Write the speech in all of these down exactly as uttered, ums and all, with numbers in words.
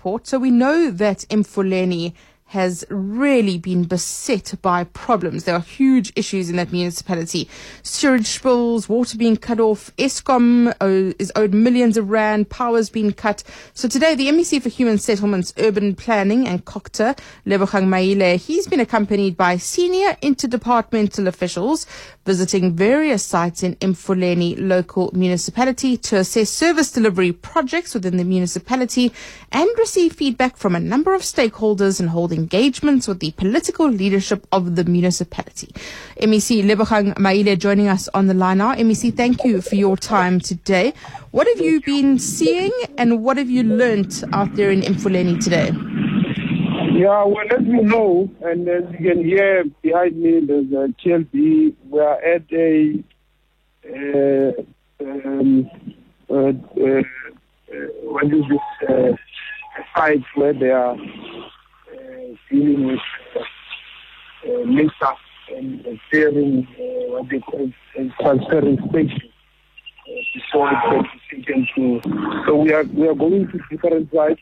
report. So we know that Mfuleni has really been beset by problems. There are huge issues in that municipality. Sewage spills, water being cut off, Eskom oh, is owed millions of rand, power's been cut. So today, the M E C for Human Settlements, Urban Planning and COGTA, Lebogang Maile, he's been accompanied by senior interdepartmental officials visiting various sites in Mfuleni local municipality to assess service delivery projects within the municipality and receive feedback from a number of stakeholders and hold engagements with the political leadership of the municipality. M E C Lebogang Maile joining us on the line now. M E C, thank you for your time today. What have you been seeing and what have you learnt out there in Mfuleni today? Yeah, well, as you know, and as you can hear behind me, there's a T L B. We are at a uh, um, uh, uh, uh, what is this uh, site where they are uh, dealing with uh, uh, mix-up and uh, clearing uh, what they call uh, transferring station uh, before it gets taken to. So we are we are going to different sites.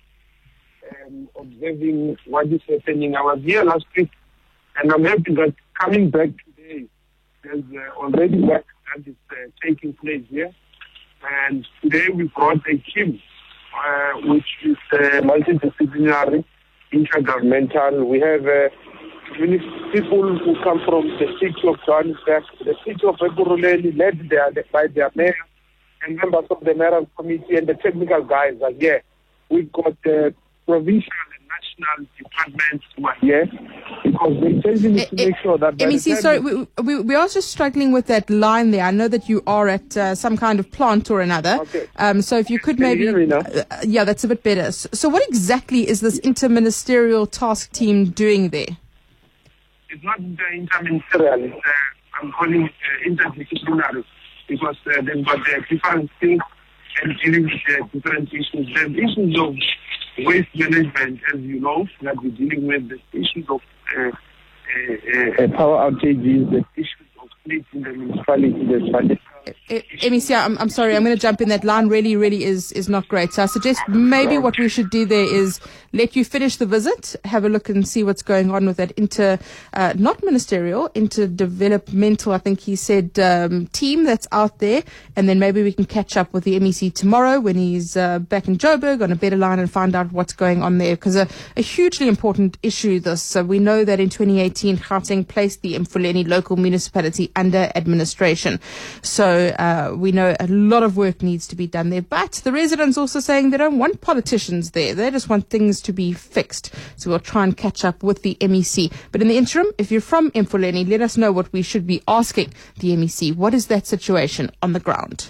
Um, observing what is happening. I was here last week, and I'm happy that coming back today, there's uh, already work that is uh, taking place here. And today we brought a team, uh, which is uh, multidisciplinary, intergovernmental. We have uh, many people who come from the city of Johannesburg, the city of Ekurhuleni, led there by their mayor and members of the mayoral committee, and the technical guys are here. We've got uh, provincial and national departments who are here because the intention is to make sure that... M E C, sorry, we, we, we are just struggling with that line there. I know that you are at uh, some kind of plant or another. Okay. Um, so if you could Can maybe... you hear me now? Uh, yeah, that's a bit better. So, so what exactly is this interministerial task team doing there? It's not the interministerial. It's, uh, I'm calling it uh, interdisciplinary because uh, they've got uh, different things and dealing with uh, different issues. The issues of waste management, as you know, that we're dealing with, the issues of uh, uh, uh, power outages, the issues of fleet in the municipality, the financial. M E C, I'm, I'm sorry, I'm going to jump in. That line really, really is, is not great. So I suggest maybe what we should do there is let you finish the visit, have a look and see what's going on with that inter, uh, not ministerial, interdevelopmental, I think he said, um, team that's out there. And then maybe we can catch up with the M E C tomorrow when he's uh, back in Joburg on a better line and find out what's going on there. Because a, a hugely important issue, this. So we know that in twenty eighteen, Gauteng placed the Mfuleni local municipality under administration. So Uh, we know a lot of work needs to be done there, but the residents also saying they don't want politicians there. They just want things to be fixed. So we'll try and catch up with the M E C. But in the interim, if you're from Mfuleni, let us know what we should be asking the M E C. What is that situation on the ground?